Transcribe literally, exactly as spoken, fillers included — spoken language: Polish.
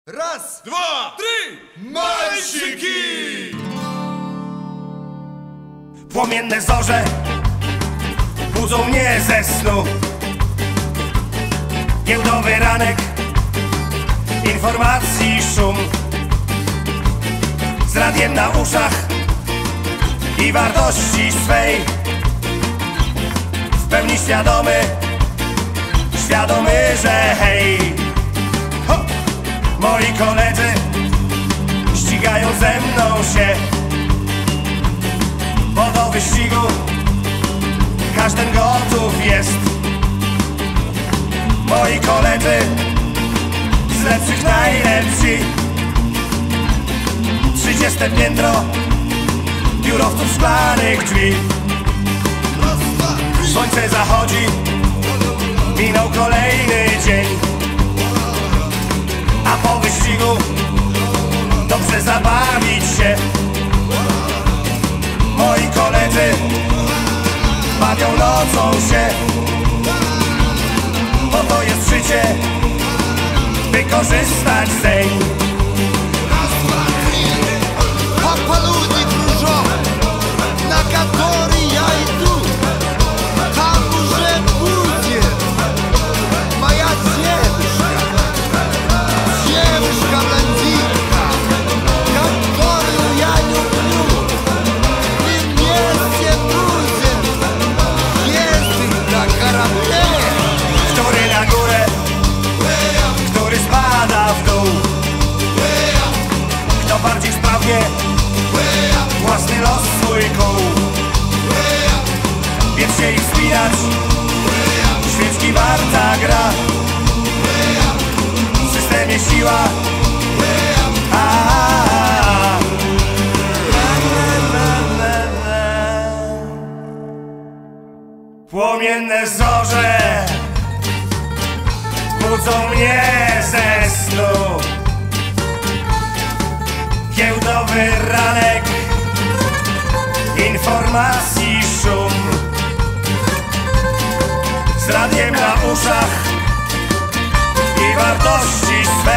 Raz, dwa, trzy! Malczyki! Płomienne zorze budzą mnie ze snu. Giełdowy ranek, informacji szum. Z radiem na uszach i wartości swej. W pełni świadomy, świadomy, że hej, ho! Moi koledzy ścigają ze mną się, bo do wyścigu każdy gotów jest. Moi koledzy z lepszych najlepsi. Trzydzieste piętro biurowców szklanych drzwi. Słońce zachodzi, minął kolejny dzień, a po wyścigu dobrze zabawić się. Moi koledzy bawią nocą się, bo to jest życie, by korzystać zeń. Papa ludzi dużo, na который я иду, там уже будет моя девушка, девушка-блондинка, которую я люблю. И вместе будем ездить на корабле, Który na górę, który spada w dół. Kto bardziej sprawnie własny los swój kuł. Więc się ich wspinać, świeczki warta gra. W systemie siła, a, a, a. Płomienne zorze budzą mnie ze snu. Giełdowy ranek, informacji szum. Z radiem na uszach i wartości swe.